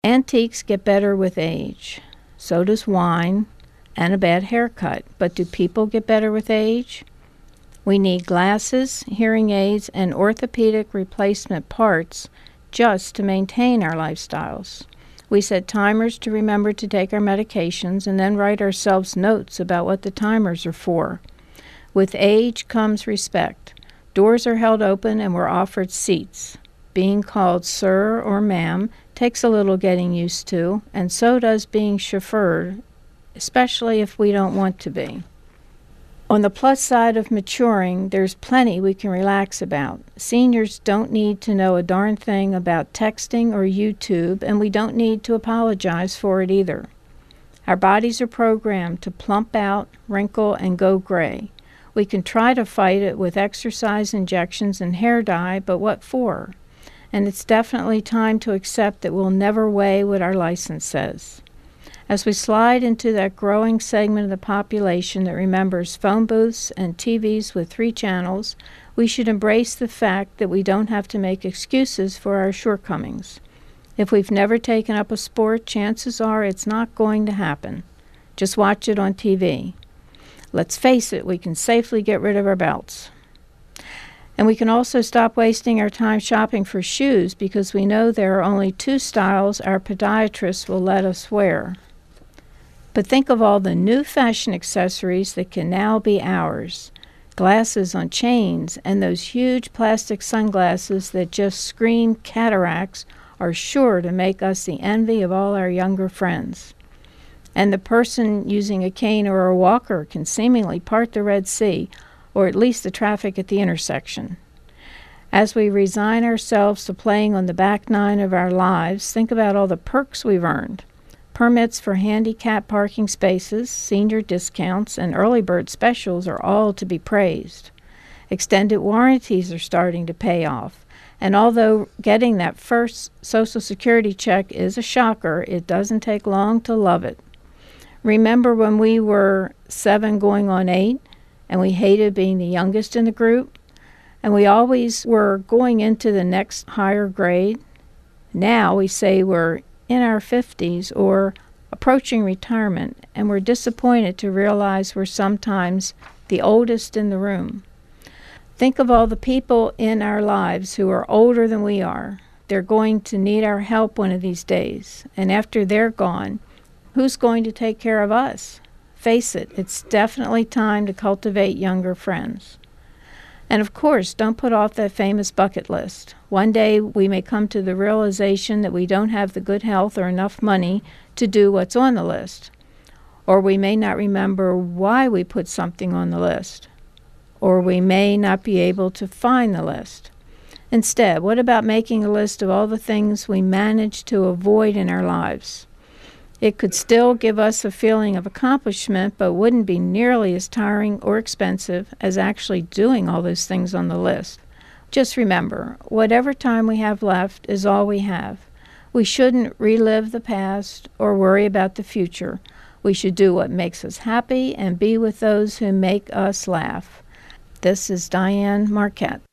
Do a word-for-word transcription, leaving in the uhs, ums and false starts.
Antiques get better with age. So does wine and a bad haircut. But do people get better with age? We need glasses, hearing aids, and orthopedic replacement parts just to maintain our lifestyles. We set timers to remember to take our medications and then write ourselves notes about what the timers are for. With age comes respect. Doors are held open and we're offered seats. Being called sir or ma'am takes a little getting used to, and so does being chauffeured, especially if we don't want to be. On the plus side of maturing, there's plenty we can relax about. Seniors don't need to know a darn thing about texting or YouTube, and we don't need to apologize for it either. Our bodies are programmed to plump out, wrinkle, and go gray. We can try to fight it with exercise injections and hair dye, but what for? And it's definitely time to accept that we'll never weigh what our license says. As we slide into that growing segment of the population that remembers phone booths and T Vs with three channels, we should embrace the fact that we don't have to make excuses for our shortcomings. If we've never taken up a sport, chances are it's not going to happen. Just watch it on T V. Let's face it, we can safely get rid of our belts. And we can also stop wasting our time shopping for shoes because we know there are only two styles our podiatrists will let us wear. But think of all the new fashion accessories that can now be ours. Glasses on chains and those huge plastic sunglasses that just scream cataracts are sure to make us the envy of all our younger friends. And the person using a cane or a walker can seemingly part the Red Sea, or at least the traffic at the intersection. As we resign ourselves to playing on the back nine of our lives, think about all the perks we've earned. Permits for handicap parking spaces, senior discounts, and early bird specials are all to be praised. Extended warranties are starting to pay off. And although getting that first Social Security check is a shocker, it doesn't take long to love it. Remember when we were seven going on eight? And we hated being the youngest in the group, and we always were going into the next higher grade. Now we say we're in our fifties or approaching retirement, and we're disappointed to realize we're sometimes the oldest in the room. Think of all the people in our lives who are older than we are. They're going to need our help one of these days, and after they're gone, who's going to take care of us? Face it, it's definitely time to cultivate younger friends. And of course, don't put off that famous bucket list. One day we may come to the realization that we don't have the good health or enough money to do what's on the list. Or we may not remember why we put something on the list. Or we may not be able to find the list. Instead, what about making a list of all the things we managed to avoid in our lives? It could still give us a feeling of accomplishment, but wouldn't be nearly as tiring or expensive as actually doing all those things on the list. Just remember, whatever time we have left is all we have. We shouldn't relive the past or worry about the future. We should do what makes us happy and be with those who make us laugh. This is Diane Marquette.